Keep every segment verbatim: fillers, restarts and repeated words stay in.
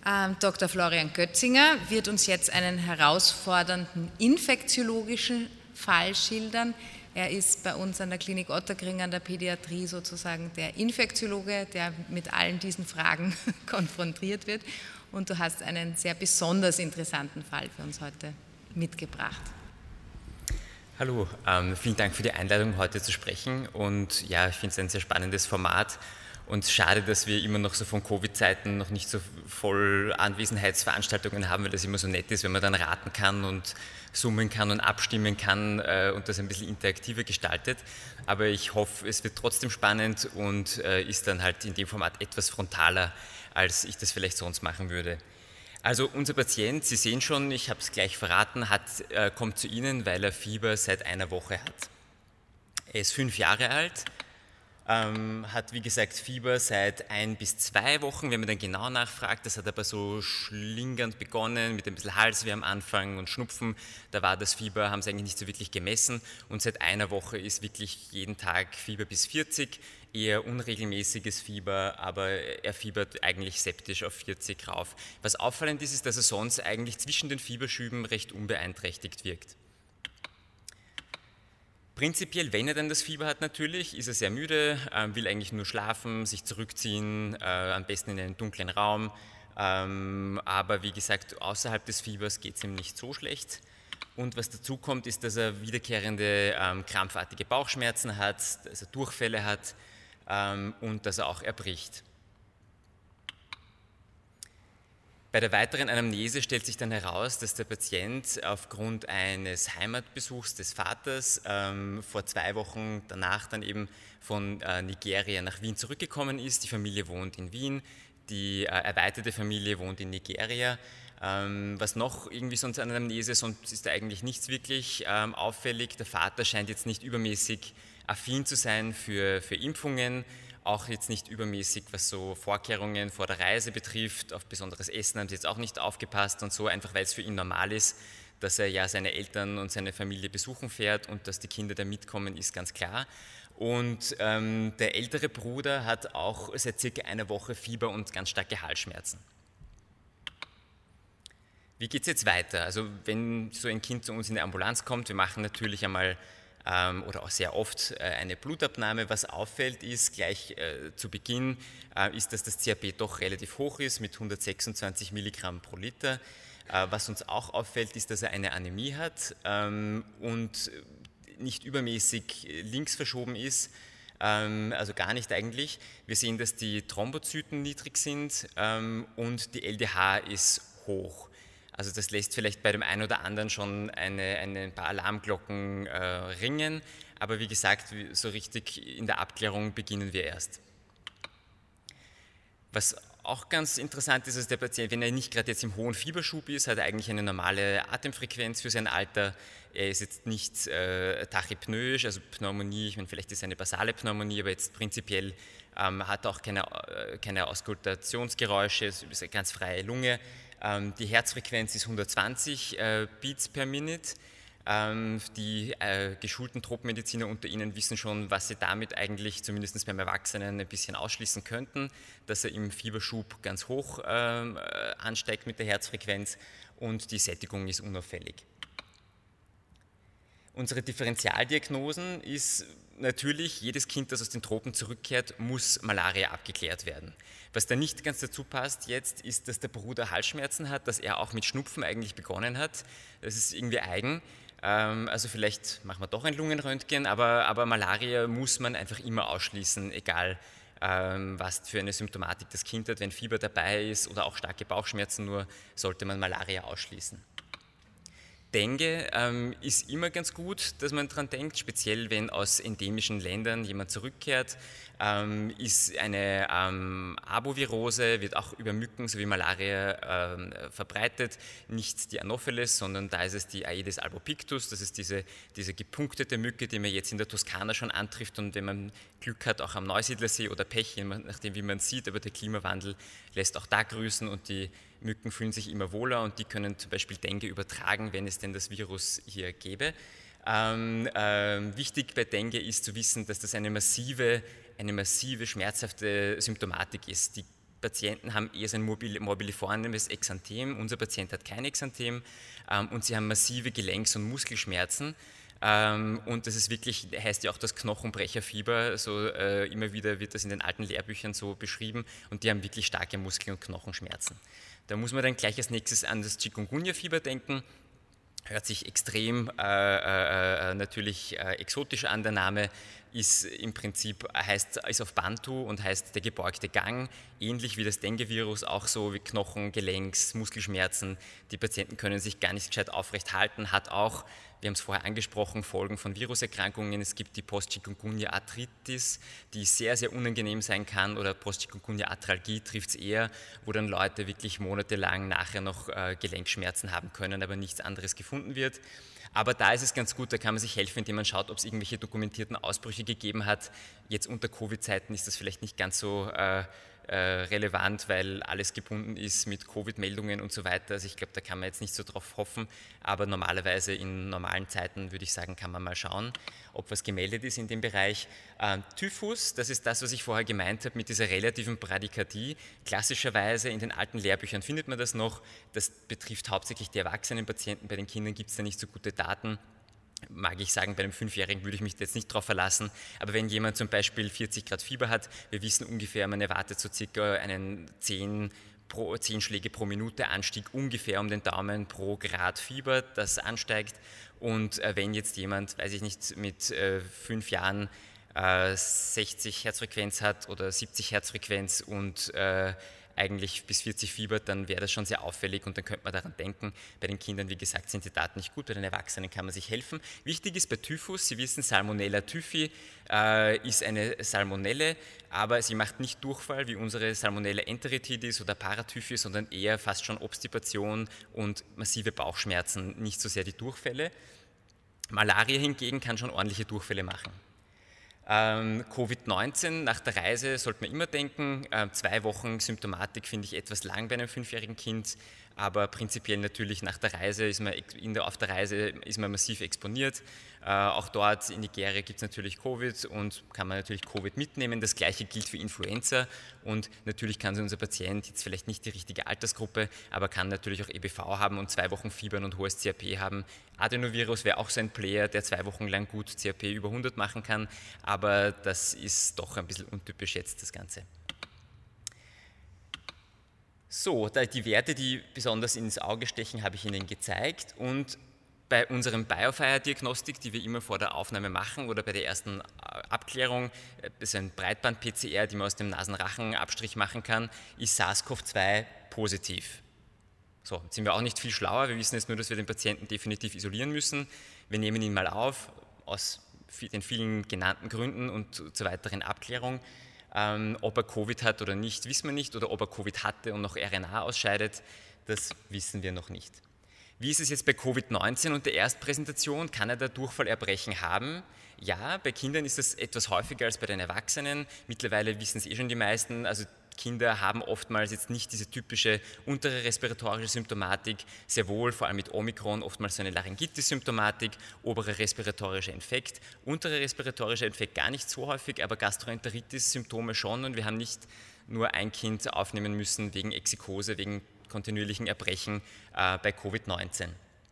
Ähm, Doktor Florian Götzinger wird uns jetzt einen herausfordernden infektiologischen Fall schildern. Er ist bei uns an der Klinik Ottakring an der Pädiatrie sozusagen der Infektiologe, der mit allen diesen Fragen konfrontiert wird. Und du hast einen sehr besonders interessanten Fall für uns heute mitgebracht. Hallo, ähm, vielen Dank für die Einladung, heute zu sprechen. Und ja, ich finde es ein sehr spannendes Format. Und schade, dass wir immer noch so von Covid-Zeiten noch nicht so voll Anwesenheitsveranstaltungen haben, weil das immer so nett ist, wenn man dann raten kann und summen kann und abstimmen kann äh, und das ein bisschen interaktiver gestaltet. Aber ich hoffe, es wird trotzdem spannend und äh, ist dann halt in dem Format etwas frontaler, als ich das vielleicht sonst machen würde. Also unser Patient, Sie sehen schon, ich habe es gleich verraten, hat, äh, kommt zu Ihnen, weil er Fieber seit einer Woche hat. Er ist fünf Jahre alt. Ähm, hat wie gesagt Fieber seit ein bis zwei Wochen, wenn man dann genau nachfragt, das hat aber so schlingernd begonnen mit ein bisschen Halsweh am Anfang und Schnupfen, da war das Fieber, haben sie eigentlich nicht so wirklich gemessen und seit einer Woche ist wirklich jeden Tag Fieber bis vierzig, eher unregelmäßiges Fieber, aber er fiebert eigentlich septisch auf vierzig rauf. Was auffallend ist, ist, dass er sonst eigentlich zwischen den Fieberschüben recht unbeeinträchtigt wirkt. Prinzipiell, wenn er dann das Fieber hat natürlich, ist er sehr müde, äh, will eigentlich nur schlafen, sich zurückziehen, äh, am besten in einen dunklen Raum. Ähm, aber wie gesagt, außerhalb des Fiebers geht es ihm nicht so schlecht. Und was dazu kommt, ist, dass er wiederkehrende ähm, krampfartige Bauchschmerzen hat, dass er Durchfälle hat ähm, und dass er auch erbricht. Bei der weiteren Anamnese stellt sich dann heraus, dass der Patient aufgrund eines Heimatbesuchs des Vaters ähm, vor zwei Wochen danach dann eben von äh, Nigeria nach Wien zurückgekommen ist. Die Familie wohnt in Wien, die äh, erweiterte Familie wohnt in Nigeria. Ähm, was noch irgendwie sonst an der Anamnese, sonst ist da eigentlich nichts wirklich ähm, auffällig. Der Vater scheint jetzt nicht übermäßig affin zu sein für, für Impfungen. Auch jetzt nicht übermäßig, was so Vorkehrungen vor der Reise betrifft, auf besonderes Essen haben sie jetzt auch nicht aufgepasst und so, einfach weil es für ihn normal ist, dass er ja seine Eltern und seine Familie besuchen fährt und dass die Kinder da mitkommen, ist ganz klar. Und ähm, der ältere Bruder hat auch seit circa einer Woche Fieber und ganz starke Halsschmerzen. Wie geht es jetzt weiter? Also wenn so ein Kind zu uns in die Ambulanz kommt, wir machen natürlich einmal oder auch sehr oft eine Blutabnahme. Was auffällt ist, gleich äh, zu Beginn, äh, ist, dass das C H B doch relativ hoch ist mit hundertsechsundzwanzig Milligramm pro Liter. Äh, was uns auch auffällt, ist, dass er eine Anämie hat ähm, und nicht übermäßig links verschoben ist, ähm, also gar nicht eigentlich. Wir sehen, dass die Thrombozyten niedrig sind ähm, und die L D H ist hoch. Also das lässt vielleicht bei dem einen oder anderen schon eine, eine, ein paar Alarmglocken äh, ringen, aber wie gesagt, so richtig in der Abklärung beginnen wir erst. Was auch ganz interessant ist, ist der Patient, wenn er nicht gerade jetzt im hohen Fieberschub ist, hat er eigentlich eine normale Atemfrequenz für sein Alter. Er ist jetzt nicht äh, tachypnoisch, also Pneumonie, ich meine, vielleicht ist es eine basale Pneumonie, aber jetzt prinzipiell ähm, hat er auch keine, äh, keine Auskultationsgeräusche, es ist eine ganz freie Lunge. Ähm, die Herzfrequenz ist hundertzwanzig äh, Beats per Minute. Ähm, die äh, geschulten Tropfmediziner unter Ihnen wissen schon, was sie damit eigentlich, zumindest beim Erwachsenen, ein bisschen ausschließen könnten, dass er im Fieberschub ganz hoch äh, ansteigt mit der Herzfrequenz und die Sättigung ist unauffällig. Unsere Differentialdiagnosen ist natürlich, jedes Kind, das aus den Tropen zurückkehrt, muss Malaria abgeklärt werden. Was da nicht ganz dazu passt jetzt, ist, dass der Bruder Halsschmerzen hat, dass er auch mit Schnupfen eigentlich begonnen hat. Das ist irgendwie eigen. Also vielleicht machen wir doch ein Lungenröntgen, aber, aber Malaria muss man einfach immer ausschließen, egal was für eine Symptomatik das Kind hat. Wenn Fieber dabei ist oder auch starke Bauchschmerzen, nur sollte man Malaria ausschließen. Dengue ähm, ist immer ganz gut, dass man daran denkt, speziell wenn aus endemischen Ländern jemand zurückkehrt, ähm, ist eine ähm, Arbovirose, wird auch über Mücken sowie Malaria ähm, verbreitet, nicht die Anopheles, sondern da ist es die Aedes albopictus, das ist diese, diese gepunktete Mücke, die man jetzt in der Toskana schon antrifft und wenn man Glück hat, auch am Neusiedlersee oder Pech, je nachdem wie man sieht, aber der Klimawandel lässt auch da grüßen und die Mücken fühlen sich immer wohler und die können zum Beispiel Dengue übertragen, wenn es denn das Virus hier gäbe. Ähm, äh, wichtig bei Dengue ist zu wissen, dass das eine massive, eine massive schmerzhafte Symptomatik ist. Die Patienten haben eher so ein morbilliformes Exanthem, unser Patient hat kein Exanthem ähm, und sie haben massive Gelenks- und Muskelschmerzen. Ähm, und das ist wirklich, heißt ja auch das Knochenbrecherfieber, so äh, immer wieder wird das in den alten Lehrbüchern so beschrieben und die haben wirklich starke Muskel- und Knochenschmerzen. Da muss man dann gleich als nächstes an das Chikungunya-Fieber denken. Hört sich extrem äh, äh, natürlich äh, exotisch an, der Name ist im Prinzip, heißt, ist auf Bantu und heißt der gebeugte Gang, ähnlich wie das Dengue-Virus, auch so wie Knochen, Gelenks, Muskelschmerzen, die Patienten können sich gar nicht gescheit aufrecht halten, hat auch, wir haben es vorher angesprochen, Folgen von Viruserkrankungen, es gibt die Post-Chikungunya-Arthritis, die sehr, sehr unangenehm sein kann oder Post-Chikungunya-Arthralgie trifft es eher, wo dann Leute wirklich monatelang nachher noch äh, Gelenkschmerzen haben können, aber nichts anderes gefunden wird. Aber da ist es ganz gut, da kann man sich helfen, indem man schaut, ob es irgendwelche dokumentierten Ausbrüche gegeben hat. Jetzt unter Covid-Zeiten ist das vielleicht nicht ganz so äh, äh, relevant, weil alles gebunden ist mit Covid-Meldungen und so weiter. Also ich glaube, da kann man jetzt nicht so drauf hoffen, aber normalerweise in normalen Zeiten würde ich sagen, kann man mal schauen, ob was gemeldet ist in dem Bereich. Äh, Typhus, das ist das, was ich vorher gemeint habe mit dieser relativen Bradykardie. Klassischerweise in den alten Lehrbüchern findet man das noch. Das betrifft hauptsächlich die erwachsenen Patienten. Bei den Kindern gibt es da nicht so gute Daten. Mag ich sagen, bei einem Fünfjährigen würde ich mich jetzt nicht darauf verlassen, aber wenn jemand zum Beispiel vierzig Grad Fieber hat, wir wissen ungefähr, man erwartet so circa einen zehn, pro, zehn Schläge pro Minute Anstieg ungefähr um den Daumen pro Grad Fieber, das ansteigt und äh, wenn jetzt jemand, weiß ich nicht, mit äh, fünf Jahren äh, sechzig Herzfrequenz hat oder siebzig Herzfrequenz und äh, eigentlich bis vierzig Fieber, dann wäre das schon sehr auffällig und dann könnte man daran denken. Bei den Kindern, wie gesagt, sind die Daten nicht gut, bei den Erwachsenen kann man sich helfen. Wichtig ist bei Typhus, Sie wissen, Salmonella typhi äh, ist eine Salmonelle, aber sie macht nicht Durchfall wie unsere Salmonella enteritidis oder Paratyphi, sondern eher fast schon Obstipation und massive Bauchschmerzen, nicht so sehr die Durchfälle. Malaria hingegen kann schon ordentliche Durchfälle machen. Ähm, Covid neunzehn, nach der Reise sollte man immer denken, äh, zwei Wochen Symptomatik finde ich etwas lang bei einem fünfjährigen Kind, aber prinzipiell natürlich nach der Reise ist man, in der, auf der Reise ist man massiv exponiert. Äh, auch dort in Nigeria gibt es natürlich Covid und kann man natürlich Covid mitnehmen. Das gleiche gilt für Influenza und natürlich kann unser Patient jetzt vielleicht nicht die richtige Altersgruppe, aber kann natürlich auch E B V haben und zwei Wochen Fiebern und hohes C R P haben. Adenovirus wäre auch so ein Player, der zwei Wochen lang gut C R P über hundert machen kann, aber das ist doch ein bisschen untypisch jetzt, das Ganze. So, die Werte, die besonders ins Auge stechen, habe ich Ihnen gezeigt und bei unserem Biofire-Diagnostik, die wir immer vor der Aufnahme machen oder bei der ersten Abklärung, das ist ein Breitband-P C R, die man aus dem Nasenrachenabstrich machen kann, ist SARS-CoV zwei positiv. So, jetzt sind wir auch nicht viel schlauer, wir wissen jetzt nur, dass wir den Patienten definitiv isolieren müssen. Wir nehmen ihn mal auf, aus den vielen genannten Gründen und zur weiteren Abklärung. Ähm, ob er Covid hat oder nicht, wissen wir nicht, oder ob er Covid hatte und noch R N A ausscheidet, das wissen wir noch nicht. Wie ist es jetzt bei Covid neunzehn und der Erstpräsentation? Kann er da Durchfallerbrechen haben? Ja, bei Kindern ist das etwas häufiger als bei den Erwachsenen. Mittlerweile wissen es eh schon die meisten, also Kinder haben oftmals jetzt nicht diese typische untere respiratorische Symptomatik, sehr wohl, vor allem mit Omikron, oftmals so eine Laryngitis-Symptomatik, obere respiratorischer Infekt, untere respiratorischer Infekt gar nicht so häufig, aber Gastroenteritis-Symptome schon und wir haben nicht nur ein Kind aufnehmen müssen wegen Exikose, wegen kontinuierlichen Erbrechen äh, bei Covid neunzehn.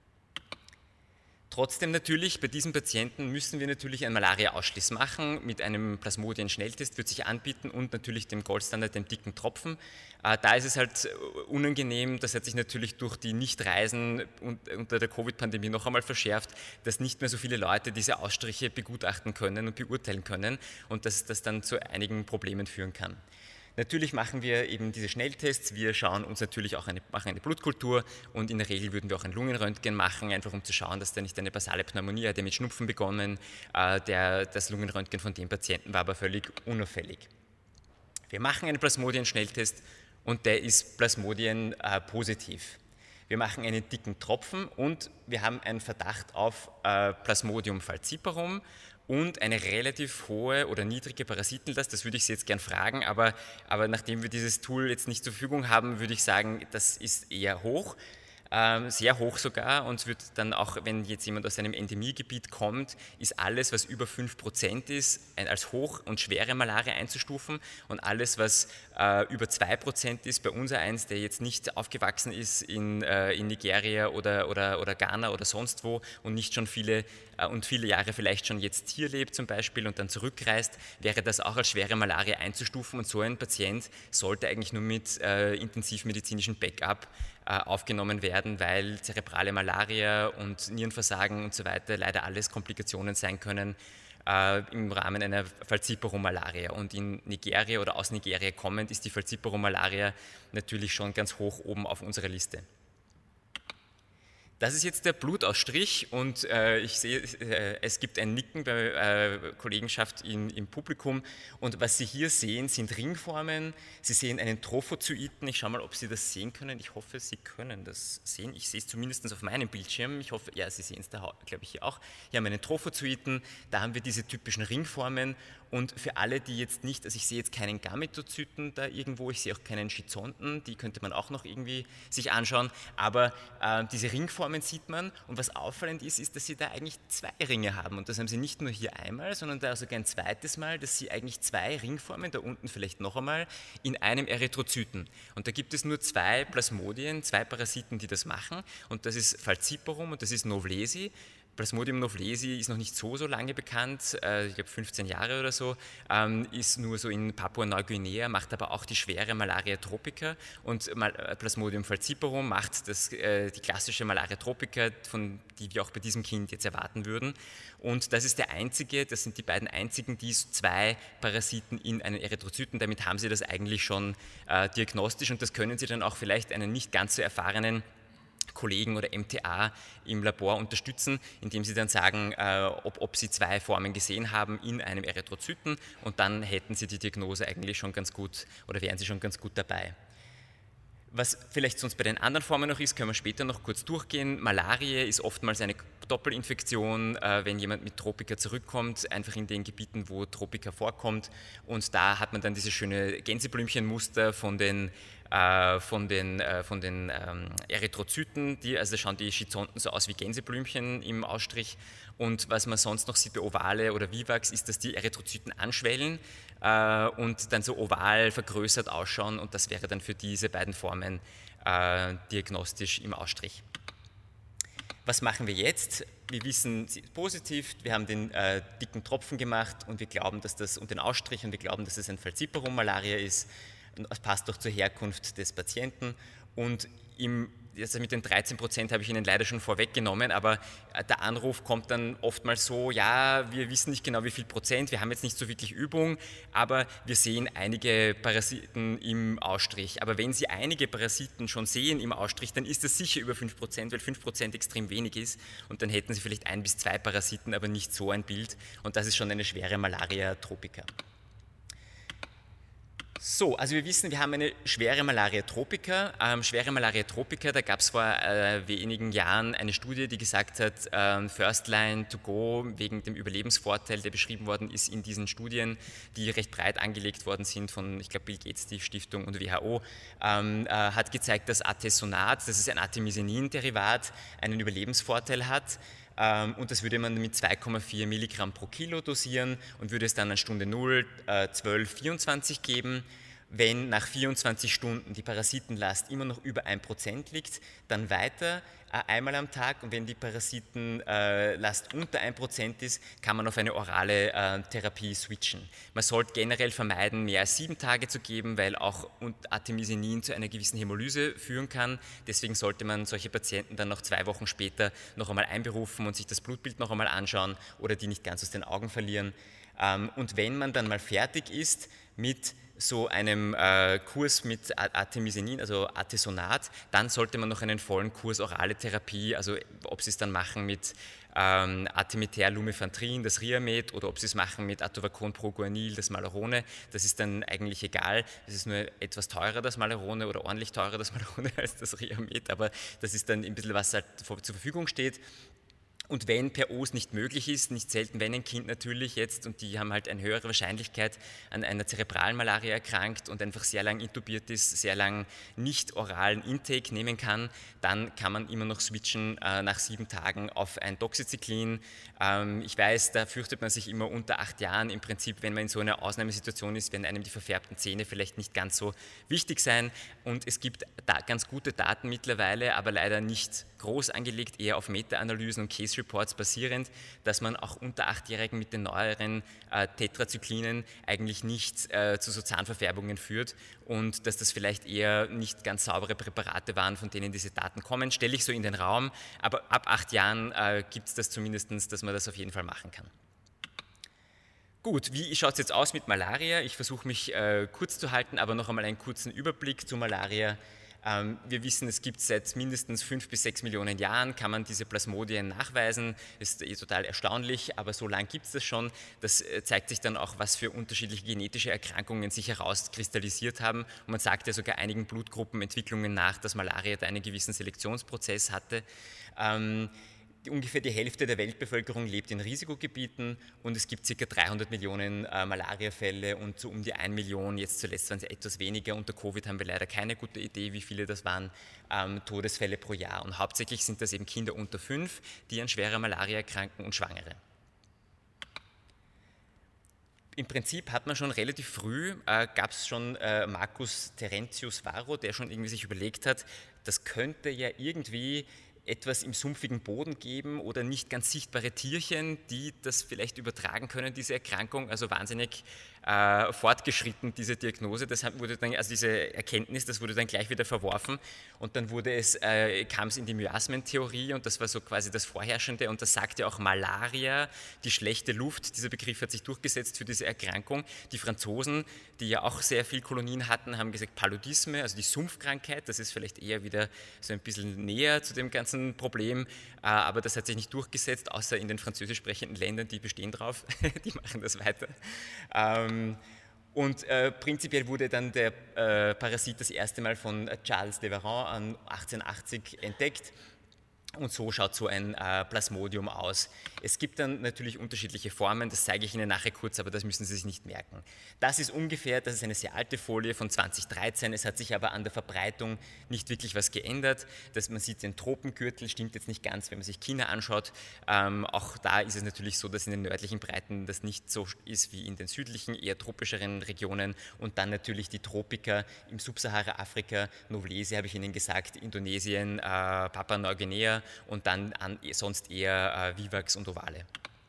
Trotzdem natürlich, bei diesen Patienten müssen wir natürlich einen Malaria-Ausschluss machen. Mit einem Plasmodien-Schnelltest wird sich anbieten und natürlich dem Goldstandard, dem dicken Tropfen. Äh, da ist es halt unangenehm, das hat sich natürlich durch die Nichtreisen und, unter der Covid-Pandemie noch einmal verschärft, dass nicht mehr so viele Leute diese Ausstriche begutachten können und beurteilen können und dass das dann zu einigen Problemen führen kann. Natürlich machen wir eben diese Schnelltests, wir schauen uns natürlich auch eine, machen eine Blutkultur und in der Regel würden wir auch ein Lungenröntgen machen, einfach um zu schauen, dass da nicht eine basale Pneumonie hat, der mit Schnupfen begonnen, äh, der, das Lungenröntgen von dem Patienten war aber völlig unauffällig. Wir machen einen Plasmodien-Schnelltest und der ist Plasmodien äh, positiv. Wir machen einen dicken Tropfen und wir haben einen Verdacht auf äh, Plasmodium falciparum und eine relativ hohe oder niedrige Parasitenlast, das würde ich Sie jetzt gern fragen, aber, aber nachdem wir dieses Tool jetzt nicht zur Verfügung haben, würde ich sagen, das ist eher hoch, ähm, sehr hoch sogar und es wird dann auch, wenn jetzt jemand aus einem Endemiegebiet kommt, ist alles, was über fünf Prozent ist, als hoch und schwere Malaria einzustufen und alles, was äh, über zwei Prozent ist. Bei uns eins, der jetzt nicht aufgewachsen ist in, äh, in Nigeria oder, oder, oder Ghana oder sonst wo und nicht schon viele äh, und viele Jahre vielleicht schon jetzt hier lebt zum Beispiel und dann zurückreist, wäre das auch als schwere Malaria einzustufen und so ein Patient sollte eigentlich nur mit äh, intensivmedizinischem Backup äh, aufgenommen werden, weil zerebrale Malaria und Nierenversagen und so weiter leider alles Komplikationen sein können äh, im Rahmen einer Falciparum-Malaria. Und in Nigeria oder aus Nigeria kommend ist die Falciparum-Malaria natürlich schon ganz hoch oben auf unserer Liste. Das ist jetzt der Blutausstrich und äh, ich sehe, äh, es gibt ein Nicken bei äh, Kollegenschaft in, im Publikum und was Sie hier sehen, sind Ringformen. Sie sehen einen Trophozoiten. Ich schaue mal, ob Sie das sehen können. Ich hoffe, Sie können das sehen. Ich sehe es zumindest auf meinem Bildschirm. Ich hoffe, ja, Sie sehen es da, glaube ich, hier auch. Hier haben wir einen Trophozoiten. Da haben wir diese typischen Ringformen. Und für alle, die jetzt nicht, also ich sehe jetzt keinen Gametozyten da irgendwo, ich sehe auch keinen Schizonten, die könnte man auch noch irgendwie sich anschauen, aber äh, diese Ringformen sieht man und was auffallend ist, ist, dass sie da eigentlich zwei Ringe haben und das haben sie nicht nur hier einmal, sondern da sogar ein zweites Mal, dass sie eigentlich zwei Ringformen, da unten vielleicht noch einmal, in einem Erythrozyten. Und da gibt es nur zwei Plasmodien, zwei Parasiten, die das machen und das ist Falciparum und das ist Novlesi. Plasmodium novlesi ist noch nicht so, so lange bekannt, äh, ich glaube fünfzehn Jahre oder so, ähm, ist nur so in Papua-Neuguinea, macht aber auch die schwere Malaria tropica und Mal Plasmodium falciparum macht das, äh, die klassische Malaria tropica, von die wir auch bei diesem Kind jetzt erwarten würden. Und das ist der einzige, das sind die beiden einzigen, die zwei Parasiten in einen Erythrozyten, damit haben sie das eigentlich schon äh, diagnostisch und das können sie dann auch vielleicht einen nicht ganz so erfahrenen Kollegen oder M T A im Labor unterstützen, indem sie dann sagen, äh, ob, ob sie zwei Formen gesehen haben in einem Erythrozyten und dann hätten sie die Diagnose eigentlich schon ganz gut oder wären sie schon ganz gut dabei. Was vielleicht sonst bei den anderen Formen noch ist, können wir später noch kurz durchgehen. Malaria ist oftmals eine Doppelinfektion, äh, wenn jemand mit Tropika zurückkommt, einfach in den Gebieten, wo Tropika vorkommt. Und da hat man dann dieses schöne Gänseblümchenmuster von den, äh, von den, äh, von den ähm, Erythrozyten, die, also schauen die Schizonten so aus wie Gänseblümchen im Ausstrich. Und was man sonst noch sieht bei Ovale oder Vivax, ist, dass die Erythrozyten anschwellen äh, und dann so oval vergrößert ausschauen und das wäre dann für diese beiden Formen äh, diagnostisch im Ausstrich. Was machen wir jetzt? Wir wissen, sie ist positiv, wir haben den äh, dicken Tropfen gemacht und wir glauben, dass das, und den Ausstrich, und wir glauben, dass es ein Falciparum-Malaria ist. Das passt doch zur Herkunft des Patienten und im Also mit den dreizehn Prozent habe ich Ihnen leider schon vorweggenommen, aber der Anruf kommt dann oftmals so, ja, wir wissen nicht genau wie viel Prozent, wir haben jetzt nicht so wirklich Übung, aber wir sehen einige Parasiten im Ausstrich. Aber wenn Sie einige Parasiten schon sehen im Ausstrich, dann ist das sicher über fünf Prozent, weil fünf Prozent extrem wenig ist und dann hätten Sie vielleicht ein bis zwei Parasiten, aber nicht so ein Bild und das ist schon eine schwere Malaria tropica. So, also wir wissen, wir haben eine schwere Malaria tropica. Ähm, schwere Malaria tropica, da gab es vor äh, wenigen Jahren eine Studie, die gesagt hat, ähm, First Line to go wegen dem Überlebensvorteil, der beschrieben worden ist in diesen Studien, die recht breit angelegt worden sind von, ich glaube, Bill Gates, die Stiftung und W H O, ähm, äh, hat gezeigt, dass Artesunat, das ist ein Artemisininderivat, einen Überlebensvorteil hat. Und das würde man mit zwei Komma vier Milligramm pro Kilo dosieren und würde es dann an Stunde null, zwölf, vierundzwanzig geben. Wenn nach vierundzwanzig Stunden die Parasitenlast immer noch über ein Prozent liegt, dann weiter äh, einmal am Tag und wenn die Parasitenlast äh, unter ein Prozent ist, kann man auf eine orale äh, Therapie switchen. Man sollte generell vermeiden, mehr als sieben Tage zu geben, weil auch Artemisinin zu einer gewissen Hämolyse führen kann. Deswegen sollte man solche Patienten dann noch zwei Wochen später noch einmal einberufen und sich das Blutbild noch einmal anschauen oder die nicht ganz aus den Augen verlieren. Ähm, und wenn man dann mal fertig ist mit so einem äh, Kurs mit Artemisinin, also Artesonat, dann sollte man noch einen vollen Kurs orale Therapie, also ob Sie es dann machen mit ähm, Artemether-Lumefantrine, das Riamet, oder ob Sie es machen mit Atuvacon-Proguanil, das Malarone, das ist dann eigentlich egal. Es ist nur etwas teurer, das Malarone, oder ordentlich teurer, das Malarone als das Riamet, aber das ist dann ein bisschen, was halt zur Verfügung steht. Und wenn per O S nicht möglich ist, nicht selten, wenn ein Kind natürlich jetzt, und die haben halt eine höhere Wahrscheinlichkeit, an einer zerebralen Malaria erkrankt und einfach sehr lang intubiert ist, sehr lang nicht oralen Intake nehmen kann, dann kann man immer noch switchen äh, nach sieben Tagen auf ein Doxycyclin. Ähm, ich weiß, da fürchtet man sich immer unter acht Jahren. Im Prinzip, wenn man in so einer Ausnahmesituation ist, werden einem die verfärbten Zähne vielleicht nicht ganz so wichtig sein. Und es gibt da ganz gute Daten mittlerweile, aber leider nicht groß angelegt, eher auf Meta-Analysen und Case-Reports basierend, dass man auch unter Achtjährigen mit den neueren äh, Tetrazyklinen eigentlich nicht äh, zu so Zahnverfärbungen führt und dass das vielleicht eher nicht ganz saubere Präparate waren, von denen diese Daten kommen, stelle ich so in den Raum, aber ab acht Jahren äh, gibt es das zumindest, dass man das auf jeden Fall machen kann. Gut, wie schaut es jetzt aus mit Malaria? Ich versuche mich äh, kurz zu halten, aber noch einmal einen kurzen Überblick zu Malaria. Wir wissen, es gibt seit mindestens fünf bis sechs Millionen Jahren, kann man diese Plasmodien nachweisen. Das ist eh total erstaunlich, aber so lange gibt es das schon. Das zeigt sich dann auch, was für unterschiedliche genetische Erkrankungen sich herauskristallisiert haben. Und man sagt ja sogar einigen Blutgruppenentwicklungen nach, dass Malaria da einen gewissen Selektionsprozess hatte. Ähm, Ungefähr die Hälfte der Weltbevölkerung lebt in Risikogebieten und es gibt ca. dreihundert Millionen äh, Malariafälle und so um die eine Million, jetzt zuletzt waren es etwas weniger, unter Covid haben wir leider keine gute Idee, wie viele das waren, ähm, Todesfälle pro Jahr. Und hauptsächlich sind das eben Kinder unter fünf, die an schwerer Malaria erkranken und Schwangere. Im Prinzip hat man schon relativ früh, äh, gab es schon äh, Marcus Terentius Varro, der schon irgendwie sich überlegt hat, das könnte ja irgendwie etwas im sumpfigen Boden geben oder nicht ganz sichtbare Tierchen, die das vielleicht übertragen können, diese Erkrankung, also wahnsinnig äh, fortgeschritten, diese Diagnose, das wurde dann, also diese Erkenntnis, das wurde dann gleich wieder verworfen und dann wurde es, äh, kam es in die Miasmentheorie und das war so quasi das Vorherrschende und das sagte auch Malaria, die schlechte Luft, dieser Begriff hat sich durchgesetzt für diese Erkrankung. Die Franzosen, die ja auch sehr viel Kolonien hatten, haben gesagt Paludisme, also die Sumpfkrankheit, das ist vielleicht eher wieder so ein bisschen näher zu dem ganzen Problem, aber das hat sich nicht durchgesetzt, außer in den französisch sprechenden Ländern, die bestehen drauf, die machen das weiter. Und äh, prinzipiell wurde dann der äh, Parasit das erste Mal von Charles de Varron achtzehnhundertachtzig entdeckt. Und so schaut so ein äh, Plasmodium aus. Es gibt dann natürlich unterschiedliche Formen, das zeige ich Ihnen nachher kurz, aber das müssen Sie sich nicht merken. Das ist ungefähr, das ist eine sehr alte Folie von zweitausenddreizehn, es hat sich aber an der Verbreitung nicht wirklich was geändert. Das, man sieht den Tropengürtel, stimmt jetzt nicht ganz, wenn man sich China anschaut. Ähm, auch da ist es natürlich so, dass in den nördlichen Breiten das nicht so ist wie in den südlichen, eher tropischeren Regionen und dann natürlich die Tropiker im Subsahara-Afrika, Novlesi habe ich Ihnen gesagt, Indonesien, äh, Papua-Neuguinea, und dann an, sonst eher äh, Vivax und Ovale.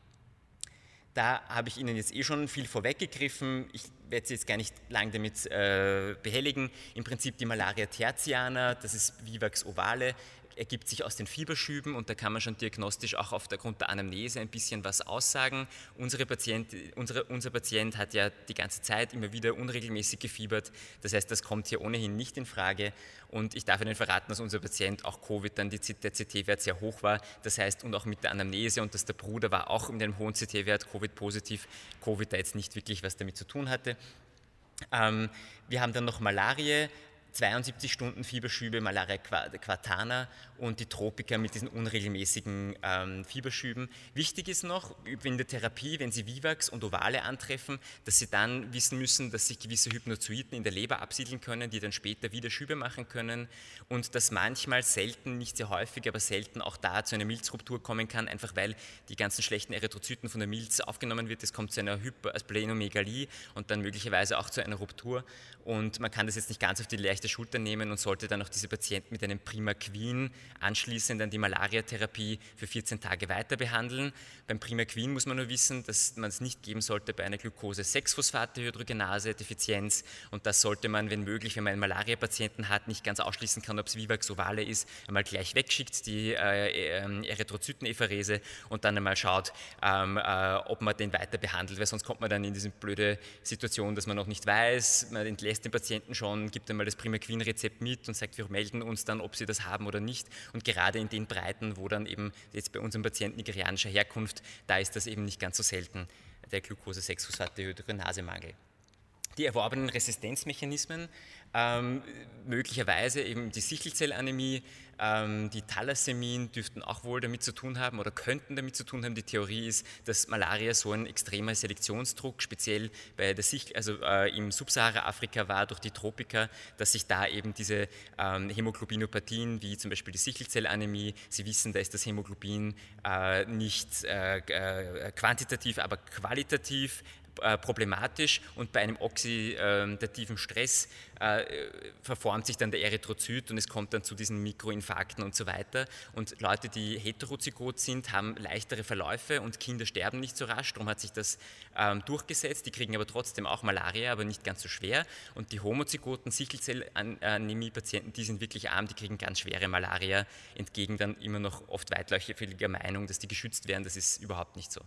Da habe ich Ihnen jetzt eh schon viel vorweggegriffen, ich werde Sie jetzt gar nicht lang damit äh, behelligen. Im Prinzip die Malaria tertiana, das ist Vivax ovale, ergibt sich aus den Fieberschüben und da kann man schon diagnostisch auch aufgrund der Anamnese ein bisschen was aussagen. Unsere Patient, unsere, unser Patient hat ja die ganze Zeit immer wieder unregelmäßig gefiebert, das heißt, das kommt hier ohnehin nicht in Frage und ich darf Ihnen verraten, dass unser Patient auch Covid, dann die, der C T-Wert sehr hoch war, das heißt und auch mit der Anamnese und dass der Bruder war auch mit einem hohen C T-Wert, Covid-positiv, Covid da jetzt nicht wirklich was damit zu tun hatte. Ähm, wir haben dann noch Malaria, zweiundsiebzig Stunden Fieberschübe, Malaria quartana und die Tropiker mit diesen unregelmäßigen ähm, Fieberschüben. Wichtig ist noch in der Therapie, wenn Sie Vivax und Ovale antreffen, dass Sie dann wissen müssen, dass sich gewisse Hypnozoiten in der Leber absiedeln können, die dann später wieder Schübe machen können und dass manchmal selten, nicht sehr häufig, aber selten auch da zu einer Milzruptur kommen kann, einfach weil die ganzen schlechten Erythrozyten von der Milz aufgenommen wird. Es kommt zu einer Hypersplenomegalie und dann möglicherweise auch zu einer Ruptur und man kann das jetzt nicht ganz auf die leichte Schulter nehmen und sollte dann auch diese Patienten mit einem Primaquin anschließend an die Malariatherapie für vierzehn Tage weiter behandeln. Beim Primaquin muss man nur wissen, dass man es nicht geben sollte bei einer Glucose sechs Phosphat-Dehydrogenase Defizienz und das sollte man, wenn möglich, wenn man einen Malaria-Patienten hat, nicht ganz ausschließen kann, ob es Vivax ovale ist, einmal gleich wegschickt, die äh, Erythrozytenepherese und dann einmal schaut, ähm, äh, ob man den weiter behandelt, weil sonst kommt man dann in diese blöde Situation, dass man noch nicht weiß, man entlässt den Patienten schon, gibt einmal das Primaquin Rezept mit und sagt, wir melden uns dann, ob sie das haben oder nicht. Und gerade in den Breiten, wo dann eben jetzt bei unserem Patienten nigerianischer Herkunft, da ist das eben nicht ganz so selten, der Glucose sechs Phosphat-Dehydrogenase-Mangel. Die erworbenen Resistenzmechanismen, ähm, möglicherweise eben die Sichelzellanämie, ähm, die Thalassämien dürften auch wohl damit zu tun haben oder könnten damit zu tun haben. Die Theorie ist, dass Malaria so ein extremer Selektionsdruck, speziell bei der Sichel, also äh, im Subsahara-Afrika war durch die Tropika, dass sich da eben diese ähm, Hämoglobinopathien, wie zum Beispiel die Sichelzellanämie, Sie wissen, da ist das Hämoglobin äh, nicht äh, äh, quantitativ, aber qualitativ problematisch, und bei einem oxidativen Stress äh, verformt sich dann der Erythrozyt und es kommt dann zu diesen Mikroinfarkten und so weiter. Und Leute, die heterozygot sind, haben leichtere Verläufe und Kinder sterben nicht so rasch. Darum hat sich das ähm, durchgesetzt. Die kriegen aber trotzdem auch Malaria, aber nicht ganz so schwer. Und die homozygoten Sichelzellanämie-Patienten, die sind wirklich arm, die kriegen ganz schwere Malaria, entgegen dann immer noch oft weitläufiger Meinung, dass die geschützt werden. Das ist überhaupt nicht so.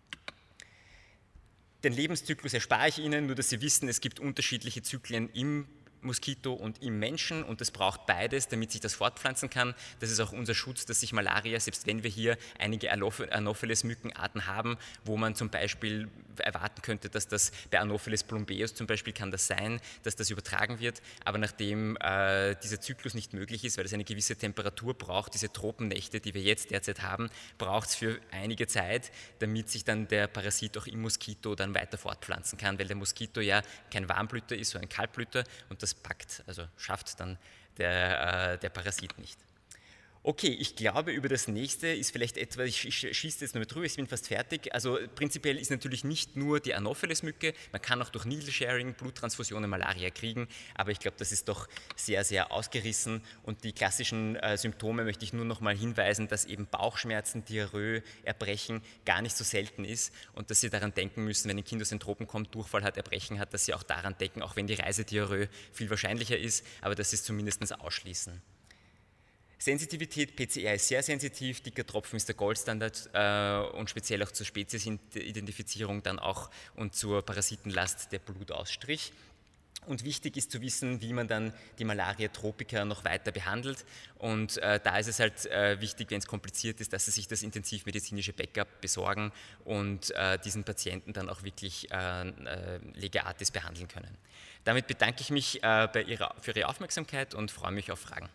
Den Lebenszyklus erspare ich Ihnen, nur dass Sie wissen, es gibt unterschiedliche Zyklen im Moskito und im Menschen, und das braucht beides, damit sich das fortpflanzen kann. Das ist auch unser Schutz, dass sich Malaria, selbst wenn wir hier einige Anopheles-Mückenarten haben, wo man zum Beispiel erwarten könnte, dass das bei Anopheles plumbeus zum Beispiel kann das sein, dass das übertragen wird, aber nachdem äh, dieser Zyklus nicht möglich ist, weil es eine gewisse Temperatur braucht, diese Tropennächte, die wir jetzt derzeit haben, braucht es für einige Zeit, damit sich dann der Parasit auch im Moskito dann weiter fortpflanzen kann, weil der Moskito ja kein Warmblüter ist, sondern ein Kaltblüter, und das packt, also schafft dann der, äh, der Parasit nicht. Okay, ich glaube, über das nächste ist vielleicht etwas, ich, ich schieße jetzt noch mit drüber, ich bin fast fertig. Also prinzipiell ist natürlich nicht nur die Anopheles-Mücke, man kann auch durch Needle-Sharing, Bluttransfusionen Malaria kriegen, aber ich glaube, das ist doch sehr, sehr ausgerissen, und die klassischen äh, Symptome möchte ich nur noch mal hinweisen, dass eben Bauchschmerzen, Diarrhoe, Erbrechen gar nicht so selten ist, und dass Sie daran denken müssen, wenn ein Kind aus den Tropen kommt, Durchfall hat, Erbrechen hat, dass Sie auch daran denken, auch wenn die Reisediarrhoe viel wahrscheinlicher ist, aber dass Sie es zumindest ausschließen. Sensitivität, P C R ist sehr sensitiv, dicker Tropfen ist der Goldstandard äh, und speziell auch zur Speziesidentifizierung dann auch und zur Parasitenlast der Blutausstrich. Und wichtig ist zu wissen, wie man dann die Malaria tropica noch weiter behandelt, und äh, da ist es halt äh, wichtig, wenn es kompliziert ist, dass Sie sich das intensivmedizinische Backup besorgen und äh, diesen Patienten dann auch wirklich äh, äh, lege artis behandeln können. Damit bedanke ich mich äh, bei Ihrer, für Ihre Aufmerksamkeit und freue mich auf Fragen.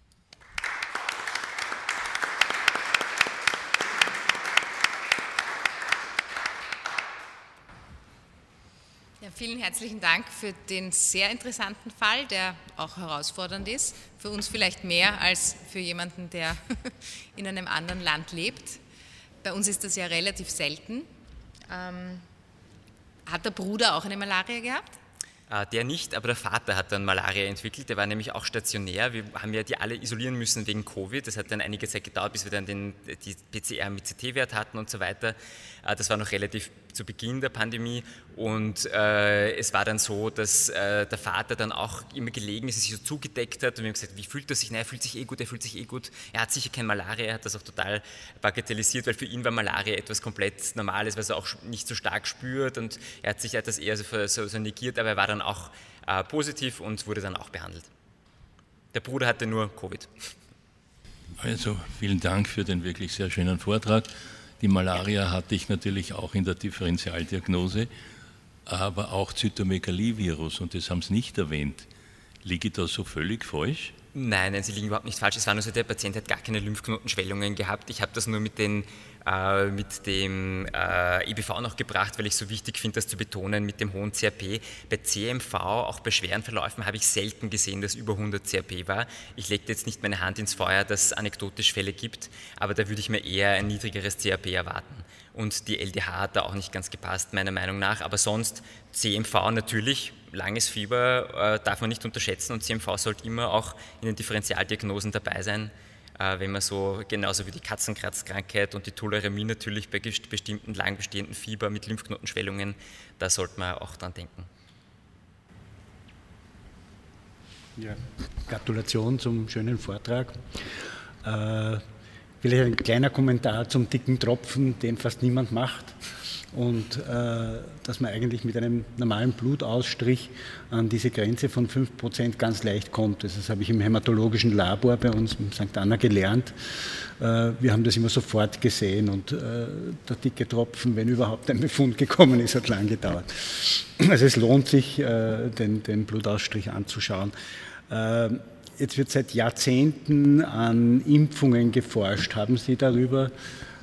Ja, vielen herzlichen Dank für den sehr interessanten Fall, der auch herausfordernd ist. Für uns vielleicht mehr als für jemanden, der in einem anderen Land lebt. Bei uns ist das ja relativ selten. Ähm, hat der Bruder auch eine Malaria gehabt? Der nicht, aber der Vater hat dann Malaria entwickelt, der war nämlich auch stationär. Wir haben ja die alle isolieren müssen wegen Covid. Das hat dann einige Zeit gedauert, bis wir dann den, die P C R mit C T-Wert hatten und so weiter. Das war noch relativ zu Beginn der Pandemie, und äh, es war dann so, dass äh, der Vater dann auch immer gelegen ist, sich so zugedeckt hat, und wir haben gesagt, wie fühlt er sich? Nein, er fühlt sich eh gut, er fühlt sich eh gut. Er hat sicher kein Malaria, er hat das auch total bagatellisiert, weil für ihn war Malaria etwas komplett Normales, was er auch nicht so stark spürt, und er hat sich er hat das eher so, so, so negiert, aber er war dann auch äh, positiv und wurde dann auch behandelt. Der Bruder hatte nur Covid. Also vielen Dank für den wirklich sehr schönen Vortrag. Die Malaria hatte ich natürlich auch in der Differentialdiagnose, aber auch Zytomegalie-Virus, und das haben Sie nicht erwähnt. Liege ich da so völlig falsch? Nein, nein, Sie liegen überhaupt nicht falsch. Es war nur so, der Patient hat gar keine Lymphknotenschwellungen gehabt. Ich habe das nur mit, den, äh, mit dem äh, E B V noch gebracht, weil ich so wichtig finde, das zu betonen mit dem hohen C R P. Bei C M V, auch bei schweren Verläufen, habe ich selten gesehen, dass über hundert C R P war. Ich lege jetzt nicht meine Hand ins Feuer, dass es anekdotisch Fälle gibt, aber da würde ich mir eher ein niedrigeres C R P erwarten. Und die L D H hat da auch nicht ganz gepasst, meiner Meinung nach. Aber sonst C M V natürlich, langes Fieber äh, darf man nicht unterschätzen, und C M V sollte immer auch in den Differentialdiagnosen dabei sein, äh, wenn man so, genauso wie die Katzenkratzkrankheit und die Tularemie natürlich bei bestimmten lang bestehenden Fieber mit Lymphknotenschwellungen, da sollte man auch dran denken. Ja, Gratulation zum schönen Vortrag. Äh, Vielleicht ein kleiner Kommentar zum dicken Tropfen, den fast niemand macht. und äh, dass man eigentlich mit einem normalen Blutausstrich an diese Grenze von fünf Prozent ganz leicht kommt. Das habe ich im hämatologischen Labor bei uns in Sankt Anna gelernt. Äh, wir haben das immer sofort gesehen und äh, der dicke Tropfen, wenn überhaupt ein Befund gekommen ist, hat lang gedauert. Also es lohnt sich, äh, den, den Blutausstrich anzuschauen. Äh, jetzt wird seit Jahrzehnten an Impfungen geforscht. Haben Sie darüber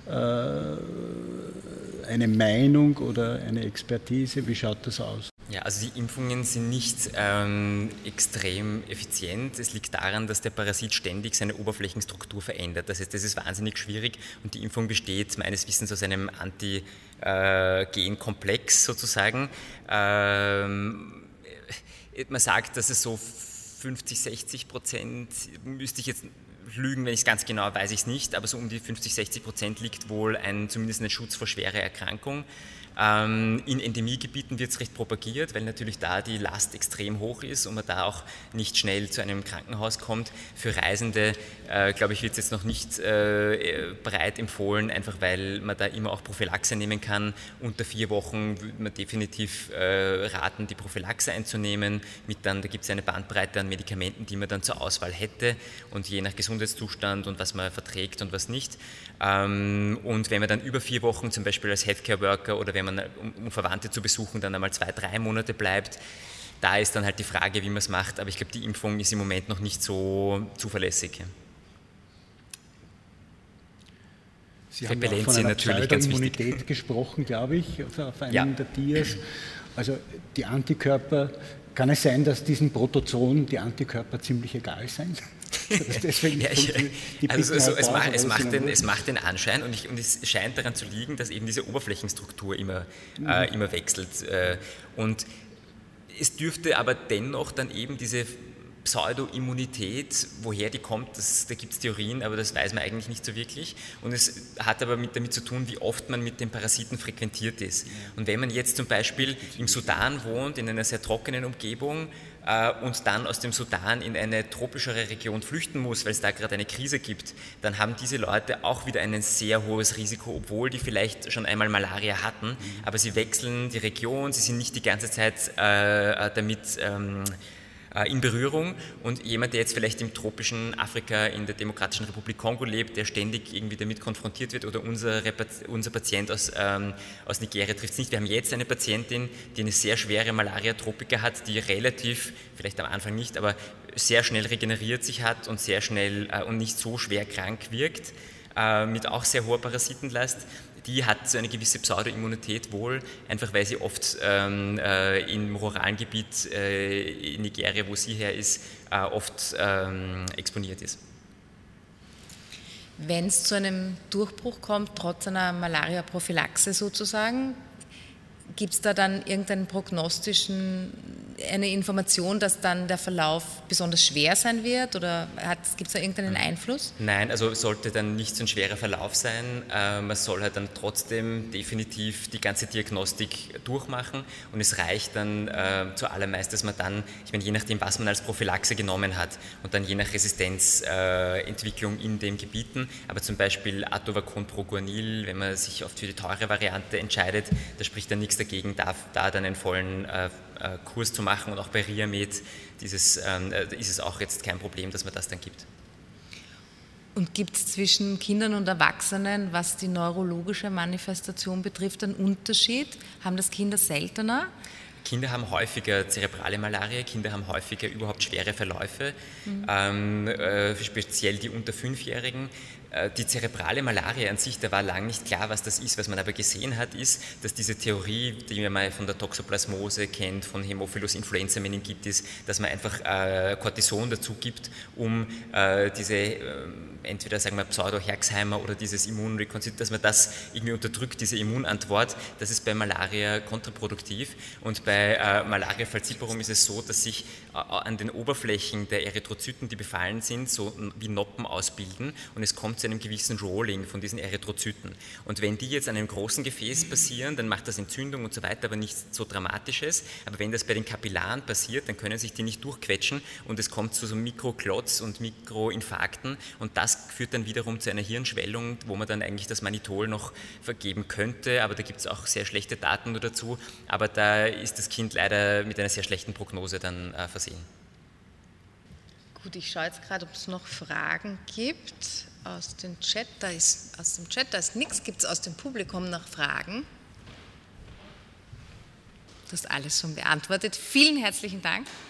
eine Meinung oder eine Expertise? Wie schaut das aus? Ja, also die Impfungen sind nicht ähm, extrem effizient. Es liegt daran, dass der Parasit ständig seine Oberflächenstruktur verändert. Das heißt, das ist wahnsinnig schwierig und die Impfung besteht meines Wissens aus einem Antigen-Komplex sozusagen. Ähm, man sagt, dass es so fünfzig, sechzig Prozent, müsste ich jetzt lügen, wenn ich es ganz genau weiß ich es nicht, aber so um die fünfzig, sechzig Prozent liegt wohl ein, zumindest ein Schutz vor schwerer Erkrankung. Ähm, in Endemiegebieten wird es recht propagiert, weil natürlich da die Last extrem hoch ist und man da auch nicht schnell zu einem Krankenhaus kommt. Für Reisende, äh, glaube ich, wird es jetzt noch nicht äh, breit empfohlen, einfach weil man da immer auch Prophylaxe nehmen kann. Unter vier Wochen würde man definitiv äh, raten, die Prophylaxe einzunehmen. Mit dann, da gibt es eine Bandbreite an Medikamenten, die man dann zur Auswahl hätte und je nach Gesundheitszustand und was man verträgt und was nicht. Ähm, und wenn man dann über vier Wochen zum Beispiel als Healthcare-Worker oder wenn man, um, um Verwandte zu besuchen, dann einmal zwei, drei Monate bleibt, da ist dann halt die Frage, wie man es macht. Aber ich glaube, die Impfung ist im Moment noch nicht so zuverlässig. Sie haben auch von einer Pseudoimmunität gesprochen, glaube ich, auf einem ja. der Dias. Also die Antikörper, kann es sein, dass diesen Protozoen die Antikörper ziemlich egal sind? Deswegen ja, ich, also so, es, macht, es, macht den, es macht den Anschein und, ich, und es scheint daran zu liegen, dass eben diese Oberflächenstruktur immer, mhm. äh, immer wechselt. Äh, und es dürfte aber dennoch dann eben diese Pseudoimmunität, woher die kommt, das, da gibt es Theorien, aber das weiß man eigentlich nicht so wirklich. Und es hat aber mit, damit zu tun, wie oft man mit den Parasiten frequentiert ist. Und wenn man jetzt zum Beispiel im Sudan wohnt, in einer sehr trockenen Umgebung, äh, und dann aus dem Sudan in eine tropischere Region flüchten muss, weil es da gerade eine Krise gibt, dann haben diese Leute auch wieder ein sehr hohes Risiko, obwohl die vielleicht schon einmal Malaria hatten, aber sie wechseln die Region, sie sind nicht die ganze Zeit äh, damit ähm, in Berührung und jemand, der jetzt vielleicht im tropischen Afrika in der Demokratischen Republik Kongo lebt, der ständig irgendwie damit konfrontiert wird oder unser, unser Patient aus, ähm, aus Nigeria trifft es nicht. Wir haben jetzt eine Patientin, die eine sehr schwere Malaria-Tropika hat, die relativ, vielleicht am Anfang nicht, aber sehr schnell regeneriert sich hat und sehr schnell äh, und nicht so schwer krank wirkt, äh, mit auch sehr hoher Parasitenlast. Die hat so eine gewisse Pseudoimmunität wohl, einfach weil sie oft ähm, äh, im ruralen Gebiet äh, in Nigeria, wo sie her ist, äh, oft ähm, exponiert ist. Wenn es zu einem Durchbruch kommt, trotz einer Malaria-Prophylaxe sozusagen, gibt es da dann irgendeinen prognostischen, eine Information, dass dann der Verlauf besonders schwer sein wird oder gibt es da irgendeinen Einfluss? Nein, also sollte dann nicht so ein schwerer Verlauf sein. Äh, man soll halt dann trotzdem definitiv die ganze Diagnostik durchmachen und es reicht dann äh, zuallermeist, dass man dann, ich meine, je nachdem, was man als Prophylaxe genommen hat und dann je nach Resistenzentwicklung äh, in den Gebieten, aber zum Beispiel Atovaquone Proguanil, wenn man sich oft für die teure Variante entscheidet, da spricht dann nichts dagegen, da, da dann einen vollen äh, Kurs zu machen und auch bei Riamed dieses, ähm, ist es auch jetzt kein Problem, dass man das dann gibt. Und gibt es zwischen Kindern und Erwachsenen, was die neurologische Manifestation betrifft, einen Unterschied? Haben das Kinder seltener? Kinder haben häufiger zerebrale Malaria, Kinder haben häufiger überhaupt schwere Verläufe, mhm. ähm, äh, speziell die unter Fünfjährigen. Die zerebrale Malaria an sich, da war lange nicht klar, was das ist. Was man aber gesehen hat, ist, dass diese Theorie, die man mal von der Toxoplasmose kennt, von Haemophilus influenza meningitis, dass man einfach äh, Cortison dazu gibt, um äh, diese, äh, entweder sagen wir Pseudo-Herxheimer oder dieses Immunrekonstitut, dass man das irgendwie unterdrückt, diese Immunantwort, das ist bei Malaria kontraproduktiv. Und bei bei äh, Malaria falciparum ist es so, dass sich äh, an den Oberflächen der Erythrozyten, die befallen sind, so wie Noppen ausbilden und es kommt zu einem gewissen Rolling von diesen Erythrozyten. Und wenn die jetzt an einem großen Gefäß passieren, dann macht das Entzündung und so weiter, aber nichts so Dramatisches. Aber wenn das bei den Kapillaren passiert, dann können sich die nicht durchquetschen und es kommt zu so Mikroklotz und Mikroinfarkten und das führt dann wiederum zu einer Hirnschwellung, wo man dann eigentlich das Mannitol noch vergeben könnte, aber da gibt es auch sehr schlechte Daten nur dazu. Aber da ist das Kind leider mit einer sehr schlechten Prognose dann äh, versehen. Gut, ich schaue jetzt gerade, ob es noch Fragen gibt aus dem Chat. Da ist aus dem Chat, da ist nichts. Gibt es aus dem Publikum noch Fragen? Das ist alles schon beantwortet. Vielen herzlichen Dank.